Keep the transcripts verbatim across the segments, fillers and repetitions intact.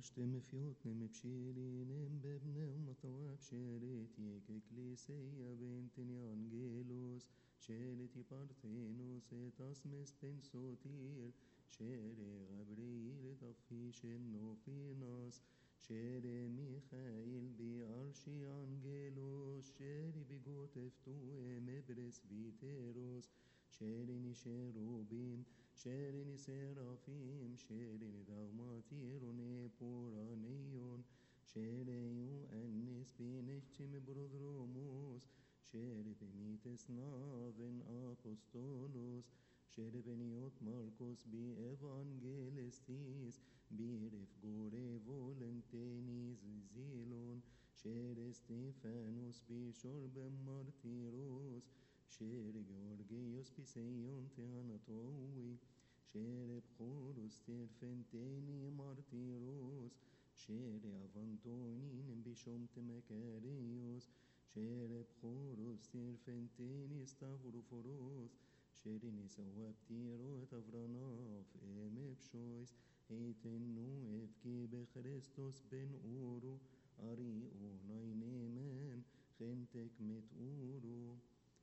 Shteme fjotnem pshirinem bebnem matwa pshiret yek ecclesia bentin angelos shereti parthenos et asmes pensotir shere Gabriel tafishen nofinas shere Michael bi arshi angelos shere bigot eftu emebres viteros shere cherubim shere serafim shere dagmatirone puranion shere Ioannis binechtim brodromos shere bemites naven apostolos shere beniot Marcos bi evangelistis bi refgore volentenis zilon shere Stephanos bi shorbem martiros shere Georgios Piseion Theanatoui shere Bchoros Terfenteni martiros shere Avantonin bishom Temekarios shere Bchoros Terfenteni Stavroforos shere Nisawaptiro Tavranov Emepshois Heitenu Evki Bechristos Ben Uru Ari Unainemen Gentek mit Uru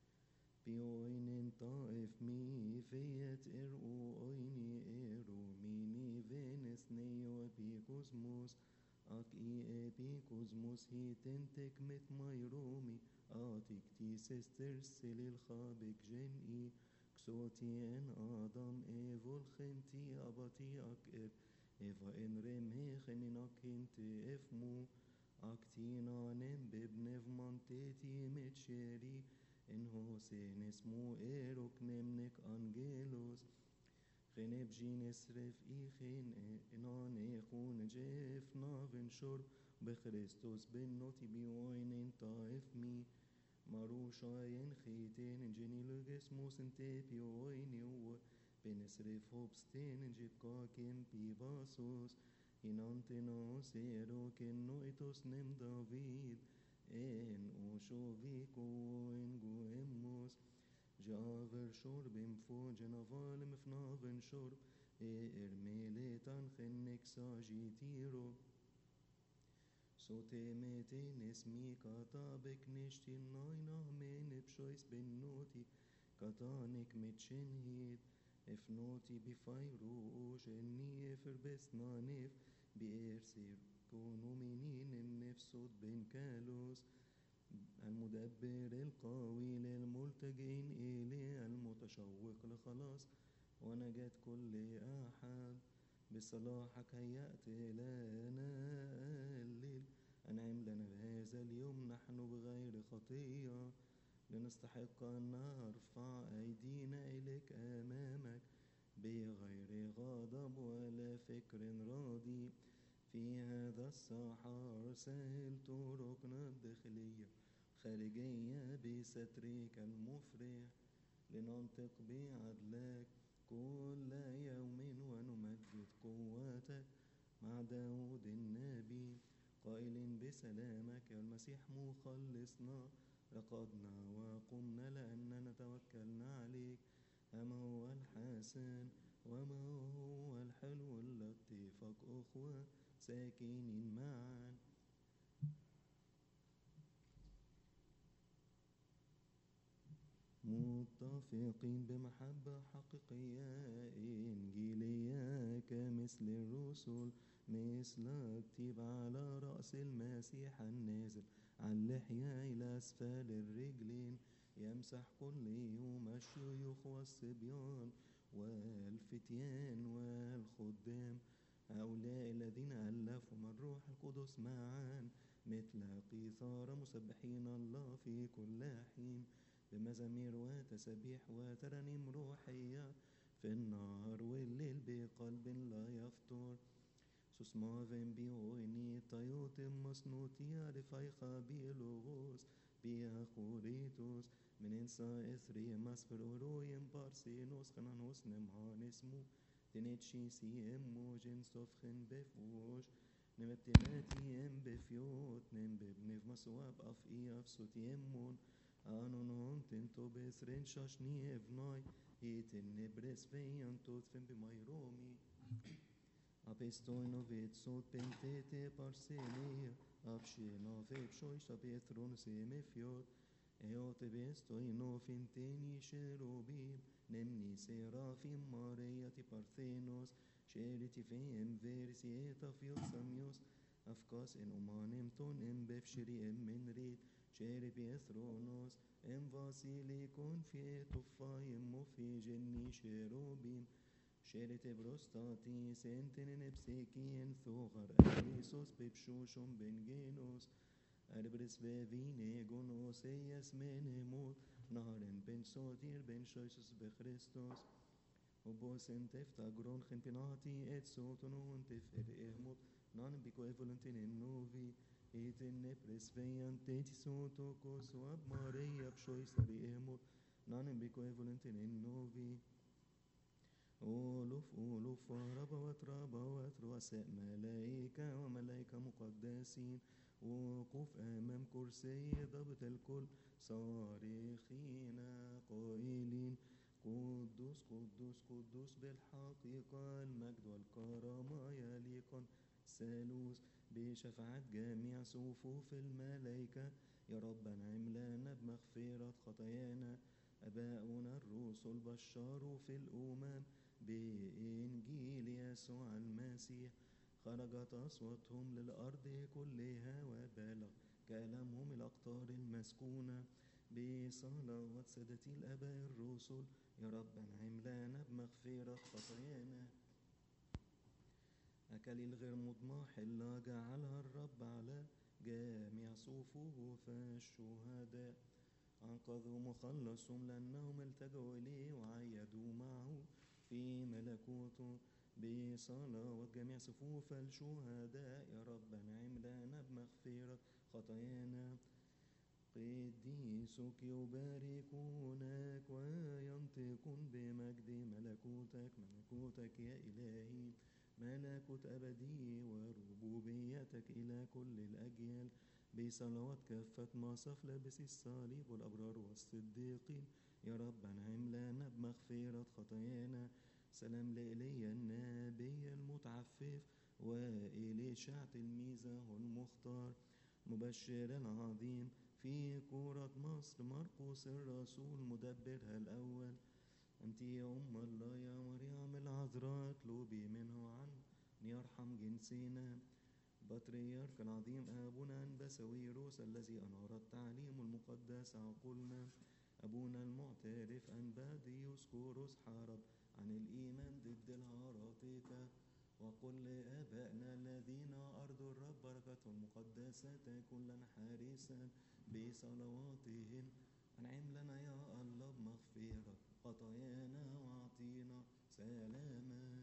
Bioinen taif mi fiyet eru oini eru mini venes neo epikosmos ak i epikosmos hitentek met mairomi atik tis estersel ilchabek jeni ksotien adam evol khenti abati ak ev eva en remhechen in akinte efmu aktinanem bebnev manteti met sheri en hosen esmu erok nemnek angelos geneb jines ref ichen enan echun jef naven shor bechristos ben noti bioinen taef mi marushayen chiten geniluges musente pioine u benesref hobsten jipkaken pibasos inantenos eroken noitos nem David en ushoviko en guemos javer shorbim fo genavalem fnaven shorb er meletan chenek sajitiro sotemeten esmi kata beknishtin naina men pshois benoti katanik mitchenhid efnoti bifayru sheni efer besnanef biersir كونوا منين النفسود بين كالوس المدبر القوي للملتجين إليه المتشوق لخلاص ونجاة كل أحد بصلاحك هيأت لنا الليل أنعم لنا بهذا اليوم نحن بغير خطية لنستحق أن نرفع أيدينا إليك أمامك بغير غضب ولا فكر راضي في هذا السحر سهل طرقنا الداخلية خارجية بسترك المفرح لننطق بعدلك كل يوم ونمجد قوتك مع داود النبي قائل بسلامك يا المسيح مخلصنا رقدنا وقمنا لأننا توكلنا عليك أما هو الحسن وما هو الحلو اللطيفك أخوة ساكنين معا متفقين بمحبة حقيقية إنجيلية كمثل الرسل مثل الطيب على رأس المسيح النازل على اللحية إلى أسفل الرجلين يمسح كل يوم الشيوخ والصبيان والفتيان والخدام هؤلاء الذين ألفهم الروح القدس معا مثل قيثار مسبحين الله في كل حين بمزامير وتسبيح وترانيم روحية في النهار والليل بقلب لا يفتر سسمافن بيوني تايوتم مسنوتيا رفايخا بيلوغوس بيا خوريتوس من انسا اثري مسفر ورويم بارسينوس خنانوس نمهان اسمو تنتشي سي امو جنسوف خن بفوش نمتناتي ام بفيوت نم ببنف مسواب اف اي اف سوت يمون آنون هون تنتو بسرين شاشني افناي هيتن نبرس فيان توت فين بمايرومي Apistoino vitsut pentete parsenia, apshino vipshoish apethron semifiot, eote bestoino finteni cherubim, nemni serafim mariati parthenos, sheriti fem versieta fiosamios, afkos en umanim ton em befshiri em menrit, sheri piethronos, em vasilikon fietufayim mofi genni cherubim, شرت بروستاتي سنتين بسيكين ثوغر أريسوس ببشوشم بنجينوس أربرس بفيني جونوس إيس من موت نهرن بن صوتير بن شويسوس بخريستوس وبوس انتفتا جرون خنبناتي ات صوتنون تفر إهموت نان بيكو إفولنتين النوفي إيتن نبرس فيان تيتي صوتو كوسواب ماريا بشويس بإهموت نان بيكو إفولنتين النوفي أولوف أولوف وربوات ربوات رؤساء ملائكة وملائكة مقدسين وقوف أمام كرسي ضبط الكل صارخين قائلين قدوس قدوس قدوس بالحقيقة المجد والكرامة يليق ثالوث بشفاعة جميع صفوف الملائكة يا رب انعم لنا بمغفرة خطايانا أباؤنا الرسل بشروا في الأمم بإنجيل يسوع المسيح خرجت أصواتهم للأرض كلها وبلغ كلامهم الأقطار المسكونة بصلوات سادتي الآباء الرسل يا رب انعم لنا بمغفرة خطايانا أكليل غير مضمح إلا جعلها الرب على جميع صفوف الشهداء أنقذوا مخلصهم لأنهم التجوا إليه وعيدوا معه في ملكوته بصلوات جميع صفوف الشهداء يا رب انعم لنا بمغفرة خطايانا قديسك يباركونك وينطقون بمجد ملكوتك ملكوتك يا إلهي ملكوت أبدي وربوبيتك إلى كل الأجيال بصلوات كافة مصاف لابس الصليب والأبرار والصديقين يا رب انعم لنا بمغفرة خطايانا سلام لإيليا النبي المتعفف وإليشع تلميذه المختار مبشر عظيم في كورة مصر مرقس الرسول مدبرها الأول أنت يا أم الله يا مريم العذراء اطلبي منه عن يرحم جنسنا بطريرك العظيم أبونا أنبسويروس الذي أنار التعليم المقدس عقولنا أبونا المعترف أنباديوس كوروس حارب عن الإيمان ضد الهراطقة وقل لآبائنا الذين أرضوا الرب بركته المقدسة تكن لنا حارسا بصلواتهم أنعم لنا يا الله بمغفرة خطايانا وأعطينا سلاما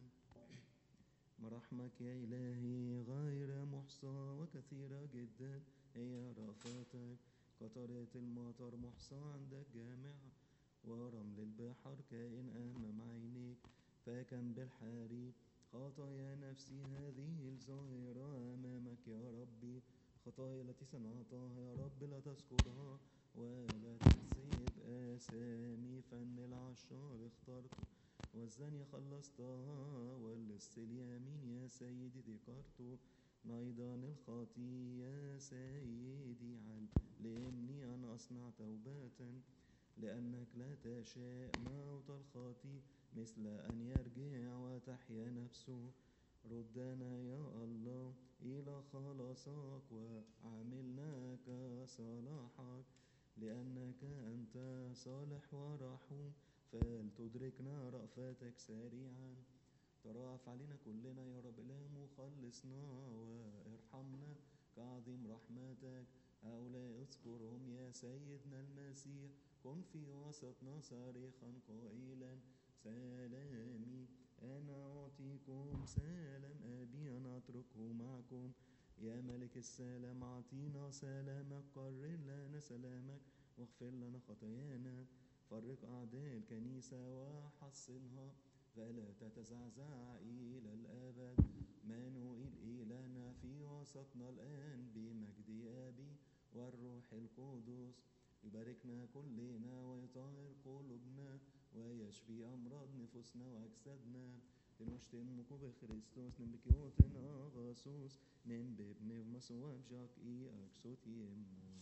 مراحمك يا إلهي غير محصى وكثيرة جدا هي رأفتك قطرة المطر محصى عندك جامعة ورمل البحر كائن أمام عينيك فكم بالحريق خطايا نفسي هذه الظاهرة أمامك يا ربي خطايا التي صنعتها يا رب لا تذكرها ولا تنسيب آثامي فن العشار اخترته والزانية خلصتها واللص اليمين يا سيدي ذكرته نيضان الخطي يا سيدي علمني أن أصنع توبة لأنك لا تشاء موت الخاطي مثل أن يرجع وتحيا نفسه ردنا يا الله إلى خلاصك وعملنا كصلاحك لأنك أنت صالح ورحوم فلتدركنا رأفتك سريعا ترأف علينا كلنا يا رب لا مخلصنا وارحمنا كعظيم رحمتك هؤلاء اذكرهم يا سيدنا المسيح كن في وسطنا صريخا قائلا سلامي أنا أعطيكم سلام أبي أنا أتركه معكم يا ملك السلام أعطينا سلامك قرر لنا سلامك واغفر لنا خطايانا فرق أعداء الكنيسة وحصنها فلا تتزعزع إلى الأبد مانوئيل إلهنا في وسطنا الآن بمجد أبي والروح القدس يباركنا كلنا ويطهر قلوبنا ويشفي أمراض نفوسنا وأجسادنا تنشتمك بخريستوس نبكيوتن آغاسوس نببني بمصواب جاك إي أكسوت يما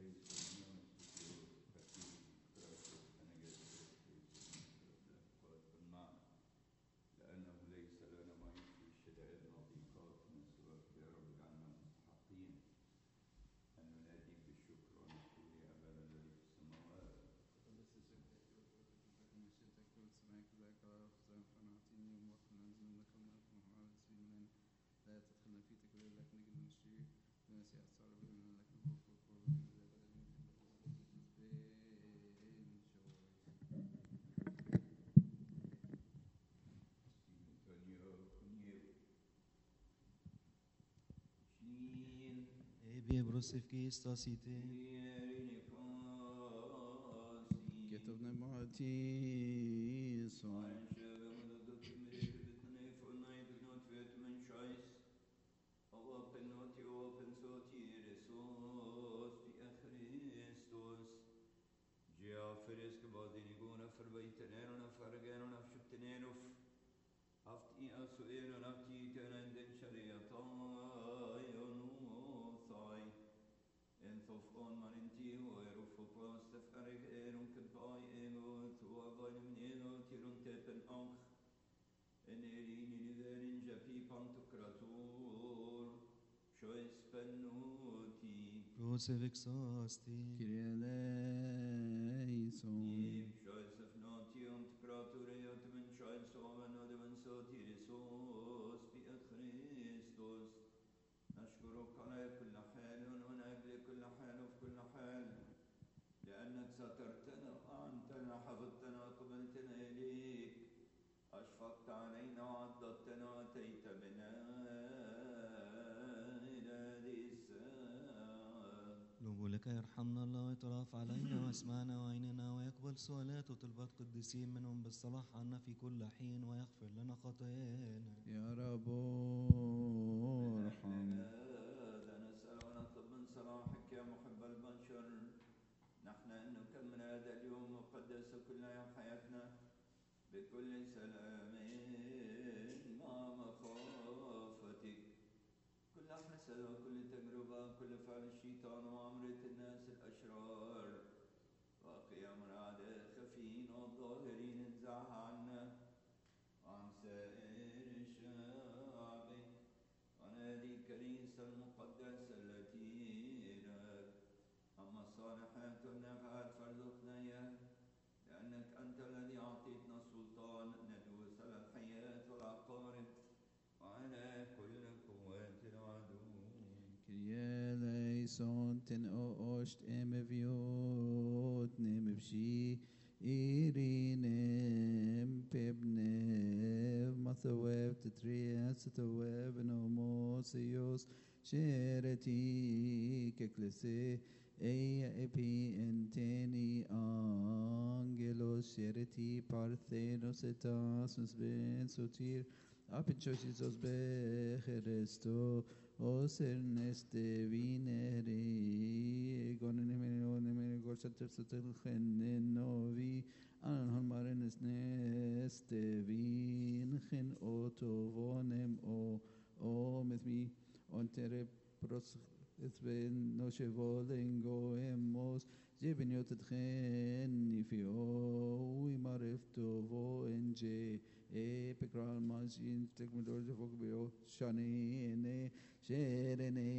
لأنه ليس لنا ما يكفي الشدائد العظيمات من سواك يا رب اجعلنا مستحقين أن نناديك بالشكر ونقول يا أبانا الذي في السماوات قدس اسمك مشيئتك والسماء كذلك على الأرض فنعطيني يوم وقت ننزل لك ونحن على سبيل لا تدخلنا في تكبير لكن نجد من الشرير ونسي أسعار بنا لك الملك والقوة Ebi brosivki stasite كتبنا معتيس Brosivik sasti كرياليسون نشكرك على كل حال ونأجل كل حال وفي كل حال لأنك سترتنا وأعنتنا حفظتنا وقبلتنا إليك أشفقت علينا وعضدتنا وأتيت بنا إلى هذه الساعة لك يرحمنا الله ويترأف علينا واسمعنا وعيننا ويقبل سؤالات وطلبات قديسين منهم بالصلاح عنا في كل حين ويغفر لنا خطايانا يا رب ارحم هذا نسأل ونطلب من صلاحك يا محب البشر نحن أن نكمل هذا اليوم مقدس كل يوم حياتنا بكل سلام مع مخافتك كل حسد وكل تجربة كل فعل الشيطان وعمرة الناس الأشرار وقيام الأعداء خفين والظاهرين انزعها عنا وعن سائر شعبك وعن هذه الكنيسة المقدسة التي لك أما الصالحات والنافعات فارزقنا إياها لأنك أنت الذي أعطيتنا السلطان ندوس على الحياة والعقارب وعلى كل قوات العدو كرياليسون تن أوشت إمفيوت نمبشي إيرينم ببنم مثواب تتريا ستواب نوموسيوس شيرتي ككلسي أي أبي أنتني أنجلوس شيرتي بارثينوس تاسوس بن سوتير أبنشوشيسوس بخريستو Oser neste vineri gonenemene gorsater satel novi anan marenes neste vin gen otovonem o o met mi ontere pros esben no chevolengo emos jebeniot gen ifio we marefto vo enje e pekral mazin tekmedor jevogbeo shane Sherene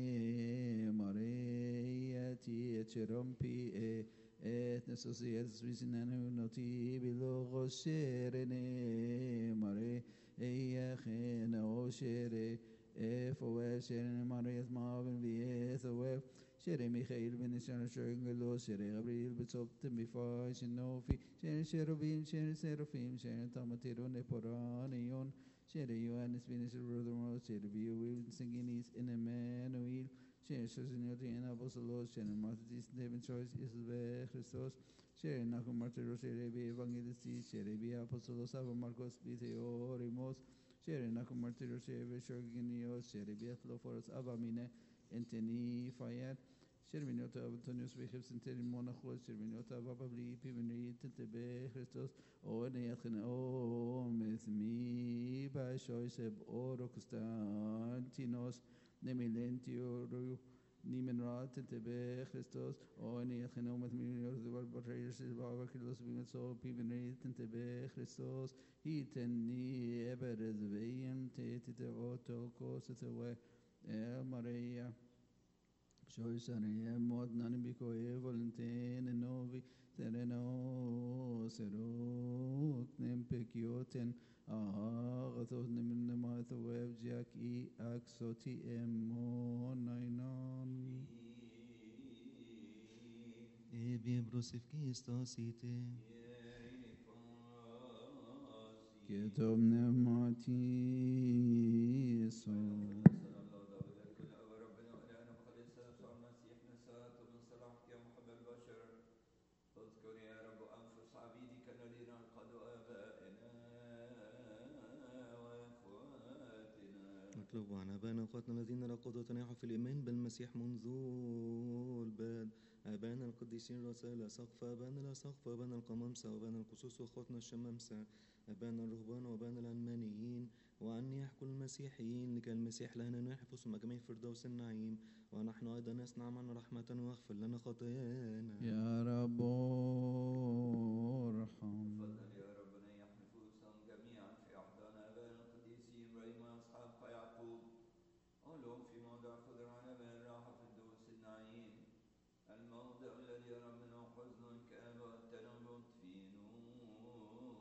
Mariati Cherompi et Nesosias Visinanu Noti Bilogo Sherene Mare Eyachena O Shere Efoe Sherene Marias Marvin Viesoe Shere Michael Benishan Shangelo Shere Gabriel Betsop Temifa Shinofi Shere Sherobim Shere Seraphim Shere Tamatiro Neporanion Shere Ioannis Vinicius Brother Shere Bio Wilson Singinis in Emmanuel Shere Sosinoti and Apostolos Shere Martis David Choice Isbe Christos Shere Nakum Martiro Shere Bi Evangelisti Shere Bi Apostolos Ava Marcos Biteorimos Shere Nakum Martiro Shere Bi Shorginios Shere Bi Athloforos Ava Mine Enteni Fayet Sherminota Antonius Bechefsen Monachos, Sherminota Bababli, Pimini, Tentebe, Christos, O Neathan, O Mithmi, Bashoiseb, Oro Constantinos, Nemilentio, Nimenrat, Tentebe, Christos, O Neathan, O Mithmi, the world betrayers, Baba Kilos, Bimetso, Pimini, Tentebe, Christos, Hiteni, Ebered, Vayam, Tete, Otto, Cosete, Maria. Shoisane mod nanibiko e volentene novi tereno serok nempekioten agathos nemin math web jack e axoti emonainon E bien brosifkistosite. Ketom nemati so اذكر يا رب أنفس عبيدك الذين انقذوا آبائنا وإخواتنا. اطلب عن آبائنا وأخواتنا الذين رقدوا وتناحوا في الإيمان بالمسيح منذ البدء. آبائنا القديسين رسائل سقف، آبائنا لا سقف، آبائنا القمامسة، وآبائنا القصوص وأخواتنا الشمامسة، آبائنا الرهبان وآبائنا العلمانيين، وأن يحكوا المسيحيين لكي المسيح لنا نحفظ مجمع فردوس النعيم، ونحن أيضا نصنع معنا رحمة واغفر لنا خطايانا. يا رب ارحم. تفضل يا رب نيح نفوسهم جميعا في أحضان آبائنا القديسين إبراهيم وإسحاق ويعقوب. قولهم في موضع خضر على باب الراحة في الدوس النعيم، الموضع الذي يرى منه حزن كآبة والتنبت في نور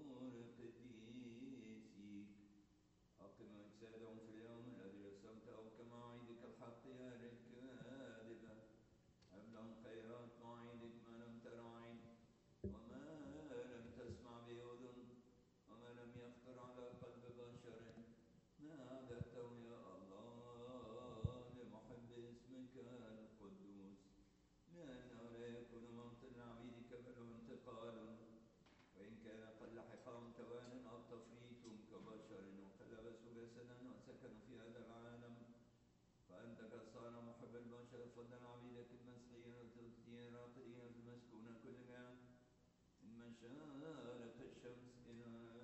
قديسيك. أقم أجسادهم في اليوم الذي رسمته كمواعيدك الحق يا للكاذبة. هب لهم خيرات مواعيدك ما لم تر عين، وما لم تسمع بأذن، وما لم يخطر على قلب بشر، ما أعددته يا الله لمحب اسمك القدوس. لأنه لا يكون موت لعبيدك بل انتقال، وإن كان قد لحقهم توان أو تفريط كبشر وتلبسوا جسدا وسكنوا في هذا العالم. فأنت قد صار محب البشر فضل عبيدك المسيحيين والتوتيين الراقدين في المسكونة كلها من مشارق الشمس إلى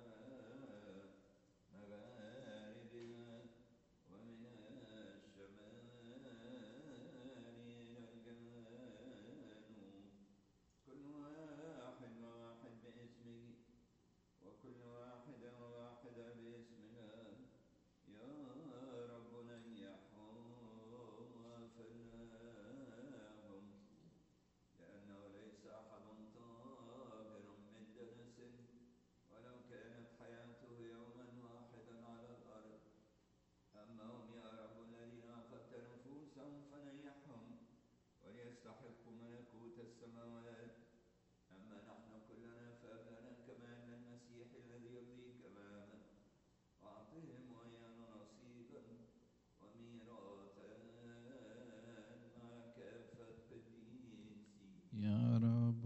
مغاربها، ومن الشمال إلى الجنوب، كل واحد وواحد باسمه، وكل واحد وواحدة باسمها. يا رب نيحهم واغفر لهم، لأنه ليس أحد طاهر من دنس ولو كانت حياته يوما واحدا على الأرض. أما هم يا رب الذين أخذت نفوسهم فنيحهم وليستحقوا ملكوت السماوات. أما نحن كلنا فهب لنا كمال المسيح الذي يرضيك أمامك، وأعطهم وإيانا نصيبا وميراثا مع كافة قديسيك. يا رب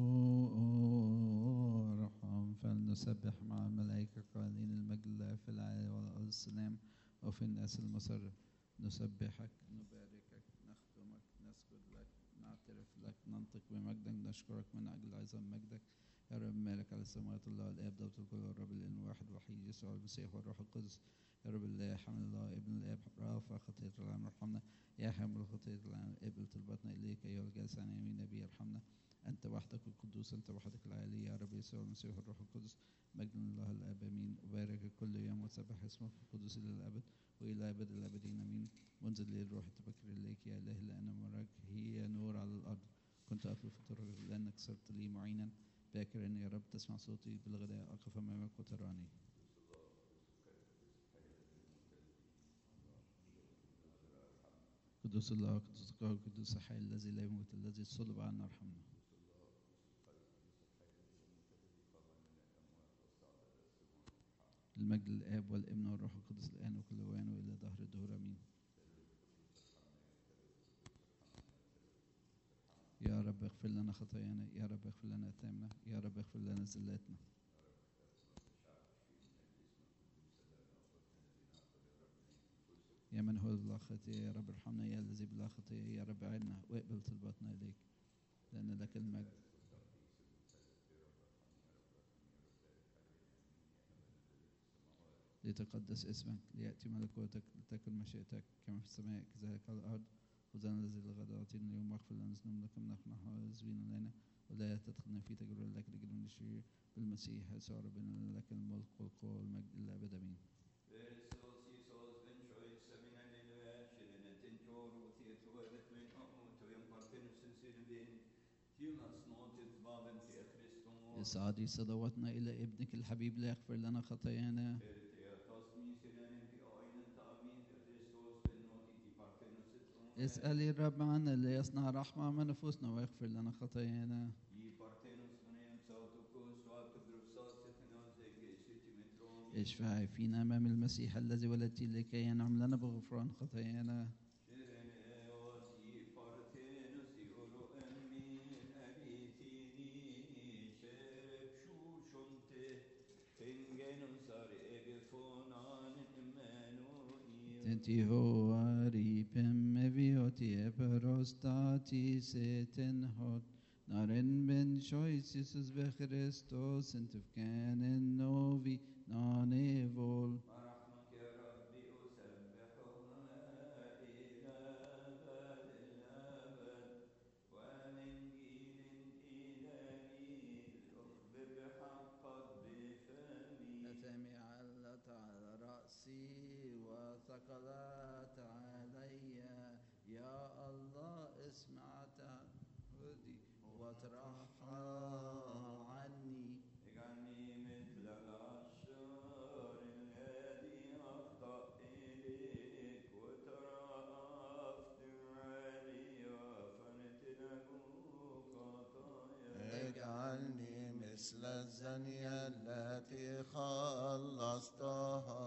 ارحم. فلنسبح مع الملائكة قائلين المجد لله في العالي والأرض السلام، وفي الناس المسر. نسبحك، نباركك، نخدمك، نسجد لك، نعترف لك، ننطق بمجدك، نشكرك من أجل عظم مجدك. يا رب مالك على السماوات الله الآب دوت الكل والرب الإله الواحد الوحيد يسوع المسيح والروح القدس. يا رب الله حمد الله ابن الآب رافع خطية العالم ارحمنا. يا حامل خطية العالم قبل طلبتنا إليك أيها الجالس عن يمين نبي ارحمنا. أنت وحدك القدوس، أنت وحدك العالي يا رب يسوع المسيح والروح القدس. مجد الله الآب آمين. أبارك كل يوم وسبح اسمك القدوس إلى الأبد وإلى أبد الأبدين آمين. منزل لي الروح التبكر إليك يا إله، لأن مرك هي نور على الأرض. كنت أطلب في الطرق لأنك صرت لي معينا. باكرا يا رب تسمع صوتي بالغداء أقف أمامك وتراني. قدوس الله، قدوس القوي، قدوس الحي الذي لا يموت، الذي صلب عنا ارحمنا. المجد للآب والابن والروح القدس الآن وكل وان وإلى دهر الدهور آمين. يا رب اغفر لنا خطايانا، يا رب اغفر لنا آثامنا، يا رب اغفر لنا زلاتنا. يا من هو بلا خطية يا رب ارحمنا، يا الذي بلا خطية يا رب عنا واقبل طلباتنا إليك، لأن لك المجد. ليتقدس اسمك، ليأتي ملكوتك، لتكن مشيئتك كما في السماء كذلك على الأرض. خذنا الذي للغد أعطينا اليوم، واغفر لنا ذنوبنا كما نحن عاذبين لنا، ولا تدخلنا في تجربة لك لجل من الشرير، بالمسيح يسوع ربنا لك الملك والقوة والمجد إلى أبد آمين. إسعادي صلواتنا إلى ابنك الحبيب ليغفر لنا خطايانا. اسألي الرب عنا ليصنع رحمة من نفوسنا ويغفر لنا خطايانا. اشفعي فينا أمام المسيح الذي ولدتي لكي ينعم لنا بغفران خطايانا. Tenti hoari pemme vioti eperostati seten hot naren ben choice Jesus be Christos entufkanen novi nanevol. ثقلت علي يا الله اسمع تعهدي وترحى عني. اجعلني مثل العشار الذي أخطأ إليك وترأفت علي وغفرت له خطاياي. اجعلني مثل الزانية التي خلصتها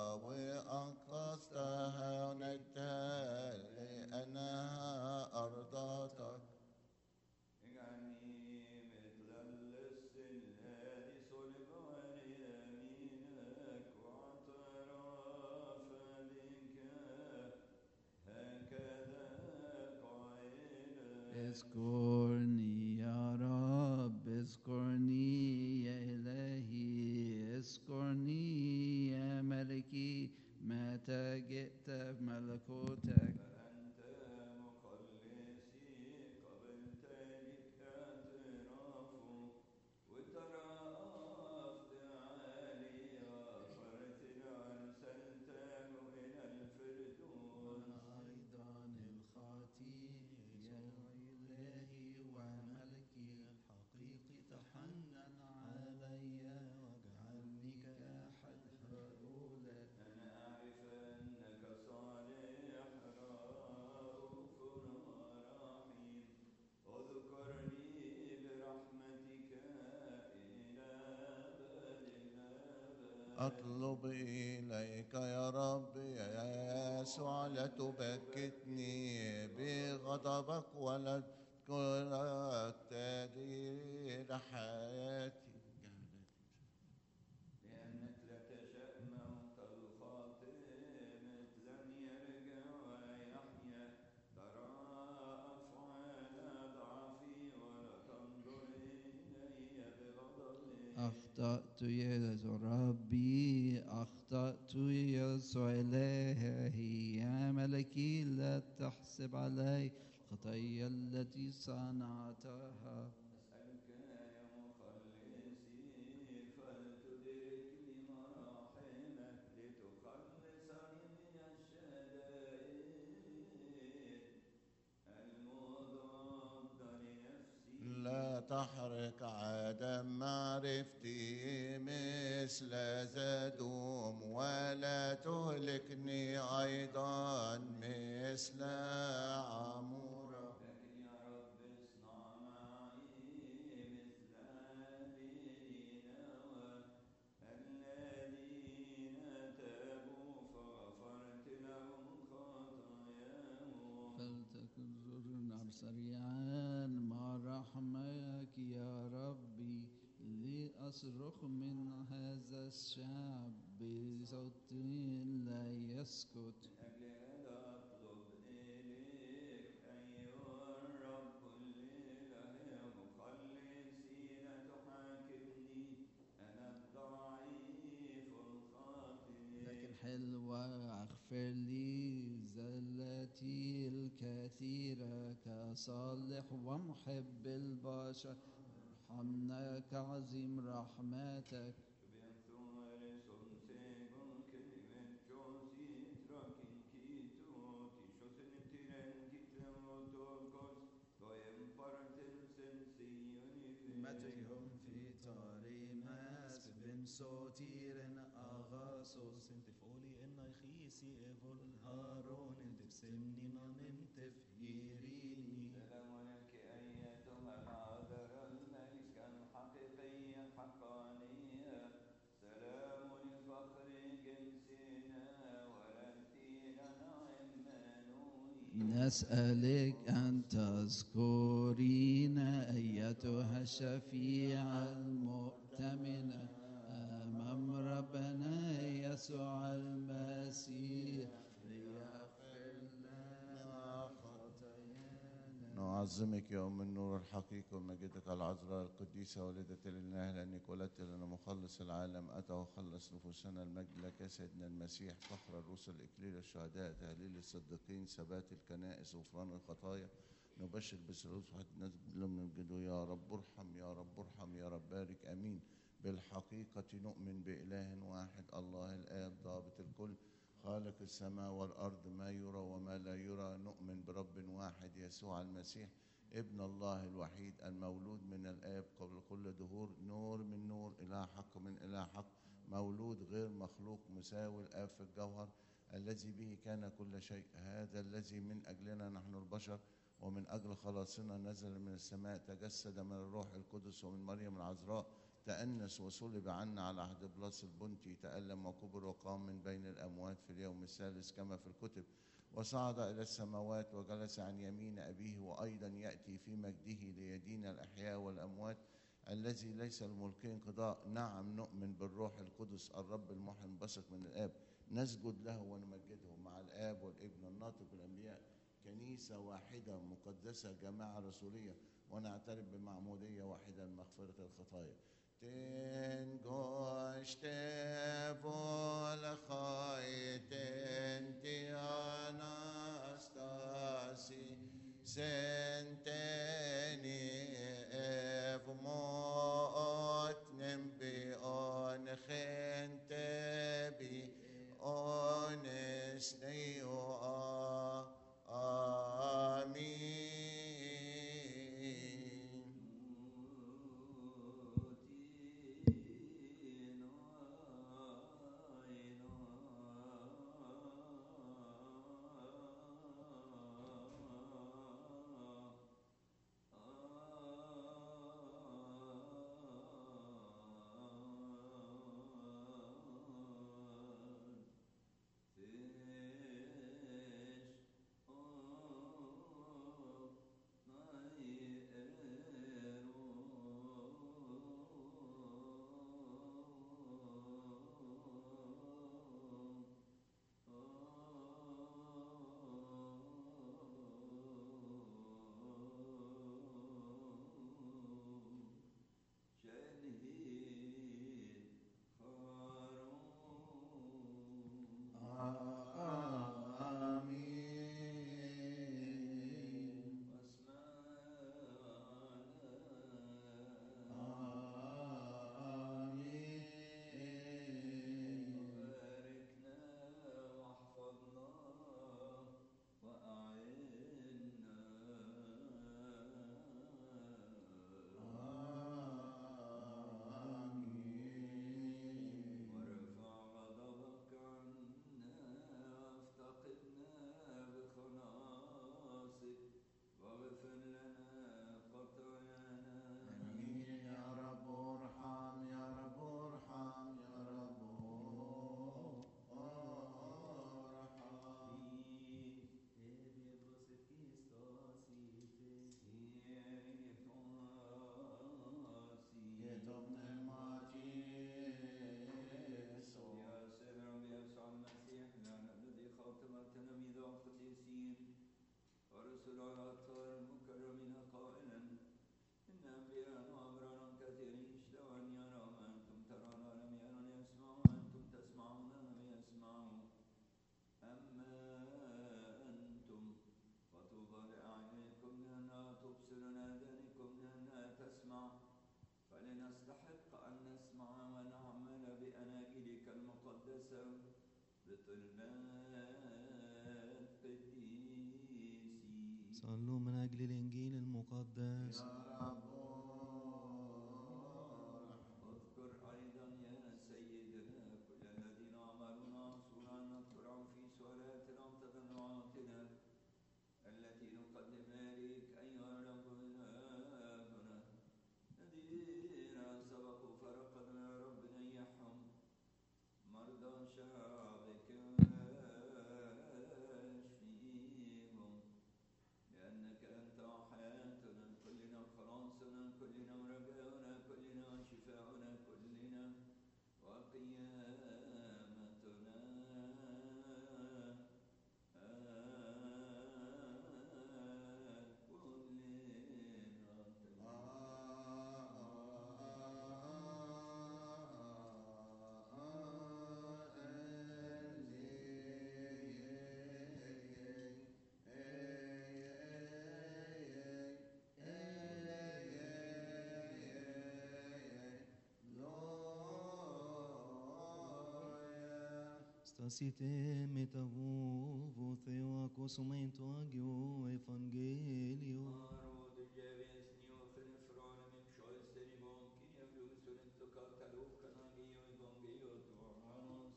وأنقذتها ونجتها لأنها أرضتك. اجعلني مثل اللص الذي صلب عن يمينك واعترف بك هكذا قائلا. اذكرني يا رب، اذكرني يا إلهي، اذكرني يا ملكي متى جئت بملكوتك. فأنت مخلصي قبلتني اعترافه وترأفت علي وغفرت أرسلته إلى الفردوس. أيضا الخطي يا إلهي وملكي الحقيقي تحنن علي واجعلني كأحد هؤلاء. أنا أعرف أنك صالح رؤوف رحيم، اذكرني برحمتك إلى أبد الآباد. أطلب إليك يا رب يا يسوع لا تبكتني بغضبك ولا تذكرك تدير حياتي. لأنك لا تشاء موت الخاطئ مثلا يرجع ويحيا. تراءف على ضعفي ولا تنظر إلي بغضب. أخطأت يا ربي، أخطأت يا يسوع إلهي يا ملكي، لا تحسب علي الخطايا التي صنعتها. أسألك يا مخلصي فلتدركني مراحمك لتخلصني من الشدائد المضادة لنفسي. لا تحرق عدم معرفتي مثل زدوم ولا تهلكني أيضا مثل عمورة. لكن يا رب اصنع معي مثل آل نينوى الذين تابوا فغفرت لهم خطاياهم. فلتكن زرنا سريعا مع رحمك يا ربي، لأصرخ من هذا الشعب بصوت لا يسكت. من أجل احمل واغفر لي زلتي الكثيرة كصالح ومحب البشر ارحمنا كعظيم رحمتك. متهم في تاريماس بن صوتير أغاصوس انت فولي ان خيسي ايفول هارون انت بسمني ما نمتف يريني. سلام لك أيتها العذراء الملكة الحقيقية الحقانية، سلام لفخر جنسنا ولدتنا عمانويل. نسألك أن تذكرين أيتها الشفيعة المؤتمنة أمام ربنا يسوع المسيح ليغفر لنا خطايانا. نعظمك يا أم النور الحقيقي ومجدك العذراء القديسة والدة الإله، لأنك ولدت لنا مخلص العالم أتى وخلص نفوسنا. المجد لك يا سيدنا المسيح، فخر الرسل، إكليل الشهداء، تهليل الصديقين، ثبات الكنائس، غفران الخطايا. نبشر بثالوث واحد نزل من الجدو. يا رب ارحم، يا رب ارحم، يا رب بارك. أمين. بالحقيقة نؤمن بإله واحد الله الآب ضابط الكل، خالق السماء والأرض، ما يرى وما لا يرى. نؤمن برب واحد يسوع المسيح ابن الله الوحيد المولود من الآب قبل كل دهور، نور من نور، إله حق من إله حق، مولود غير مخلوق، مساوي الآب في الجوهر، الذي به كان كل شيء. هذا الذي من أجلنا نحن البشر ومن أجل خلاصنا نزل من السماء، تجسد من الروح القدس ومن مريم العذراء، تأنس وصلب عنا على عهد بلاس البنطي، تألم وكبر وقام من بين الأموات في اليوم الثالث كما في الكتب، وصعد إلى السماوات وجلس عن يمين أبيه، وأيضا يأتي في مجده ليدين الأحياء والأموات، الذي ليس الملك انقضاء. نعم نؤمن بالروح القدس الرب المحيي المنبثق من الآب، نسجد له ونمجده مع الآب والابن الناطق بالأنبياء، كنيسة واحدة مقدسة جماعة رسولية، ونعترف بمعمودية واحدة لمغفرة الخطايا. Ten goște volhai ten ti anastasi senteni evmot nembi on gentebi onesneo amin. المقدسة بطلبات قديسي. صلوا من أجل الإنجيل المقدس. اذكر أيضا يا سيدنا كل الذين أمرونا عصونا أن نذكرهم في سؤالاتنا وتضرعاتنا التي نقدمها إليك أيها الرب إلهنا. الذين سبقوا فرقدنا يا رب نيحهم مرضى شعبك واشفيهم، لأنك أنت حياتنا كلنا، خلاصنا كلنا، ورجاؤنا كلنا، وشفاؤنا كلنا، وقيامتنا كلنا. Stasite metavuvo theo acosumento agio evangelio. Arod djevijesni ofenefrone min pšojsteni bonki je vlusulim to katalukana gio evangelio tuanos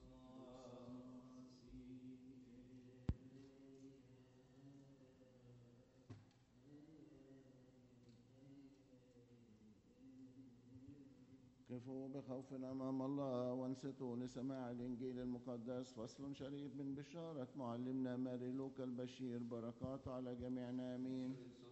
كفوا بخوف أمام الله وانصتوا لسماع الإنجيل المقدس. فصل شريف من بشارة معلمنا ماري لوكا البشير، بركاته على جميعنا آمين.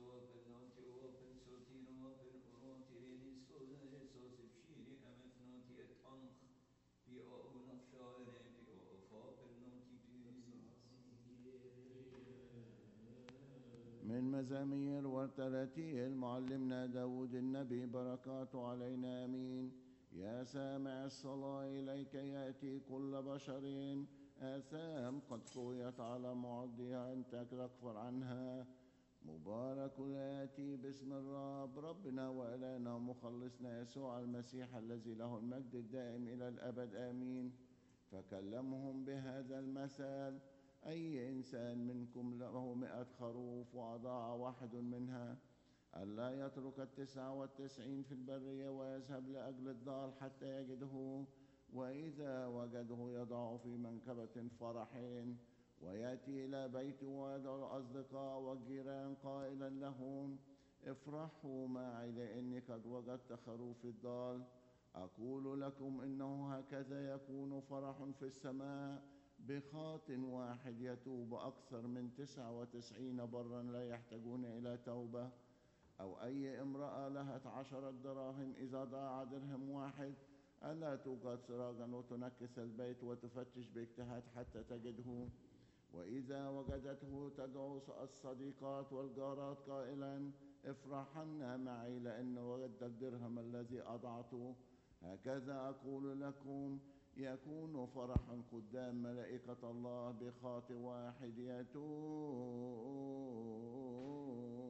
من مزامير وتراتيل معلمنا داود النبي، بركاته علينا آمين. يا سامع الصلاة إليك يأتي كل بشر، آثام قد قويت على معضها أن تكفر عنها. مبارك الآتي باسم الرب ربنا وإلهنا ومخلصنا يسوع المسيح، الذي له المجد الدائم إلى الأبد آمين. فكلمهم بهذا المثل: أي إنسان منكم له مئة خروف وأضاع واحد منها، ألا يترك التسعة والتسعين في البرية ويذهب لأجل الضال حتى يجده، وإذا وجده يضع في منكبة فرحين، ويأتي إلى بيته ويدعو الأصدقاء والجيران قائلا لهم: افرحوا معي لأني قد وجدت خروفي الضال. أقول لكم إنه هكذا يكون فرح في السماء بخاط واحد يتوب أكثر من تسعة وتسعين برا لا يحتاجون إلى توبة. أو أي امرأة لها عشرة دراهم إذا ضاع درهم واحد، ألا توقد سراجا وتنكس البيت وتفتش باجتهاد حتى تجده؟ وإذا وجدته تدعو الصديقات والجارات قائلا: افرحن معي لأن وجدت الدرهم الذي أضعته. هكذا أقول لكم يكون فرحا قدام ملائكة الله بخاط واحد يتوب.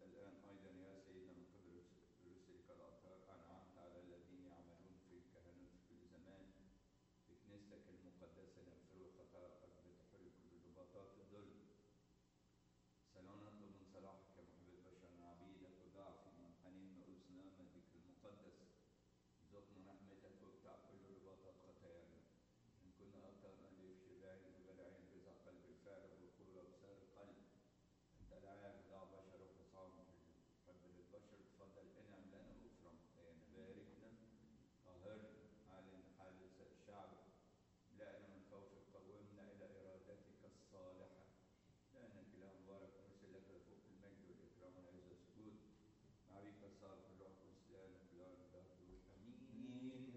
الآن أيضا يا سيدنا من قبل رسلك الأطهار أنعمت على الذين يعملون في الكهنوت في كل زمان في كنيستك المقدسة ليغفروا خطاياك بتحرك كل رباطات الظلم. سلام نطلب من صلاحك يا محب البشر عبيدك وضعف من حنين رؤوس نعمتك المقدس ذقنا رحمتك وابتع كل رباطات خطايانا. إن كنا أخطأنا ليفشي بعين وغير عين بزع قلب الفعل والقول وأبصار القلب. أنت لا يخدع بشر وخصام في حب للبشر. تفضل انعم لنا واغفر خطايانا. باركنا قهرنا علن حال الشعب. لأنا من خوفك قومنا إلى إرادتك الصالحة. لأنك إله مبارك مرسل لك فوق المجد والإكرام والعزة والسجود. مع بك الصالح الروح والسلام كل عام دهر آمين.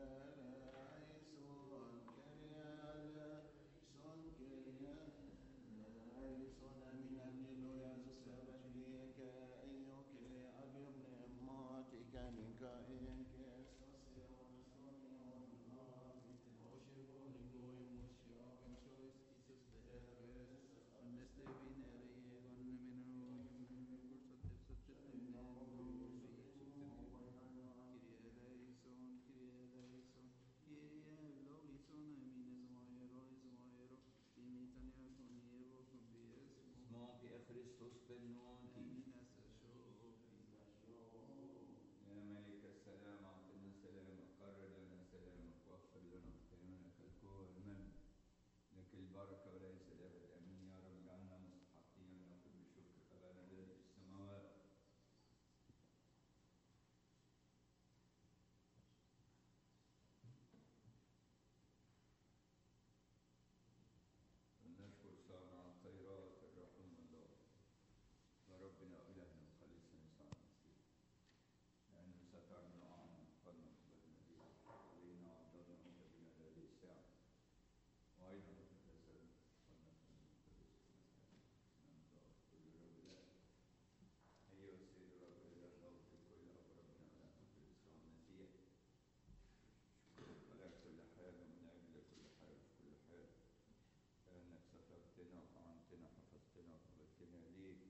Christus benoti. يا ملك السلام أعطنا سلامك قرر لنا سلامك واغفر لنا خطايانا كالكوع المن. لك البركة وليس الأبد آمين. يا رب اجعلنا مستحقين نقول بشكرك أبانا الذي في السماوات. ونشكر صانع الخيرات الرحيم الله وربنا وإلهنا وخليصنا يسوع المسيح لأنه سترنا وعنا وقدنا قبلنا به علينا وعضلنا وجبنا هذه الساعة وأيضا تكسرنا ونفسنا القدس نمضى كل رب لا أيها السيد الرب إله نوت الكل أب ربنا ونحن في يسوع المسيح. شكرا على كل حال ومن أجل كل حال وفي كل حال لأنك سترتنا وأعنتنا وحفظتنا وقبلتنا ليك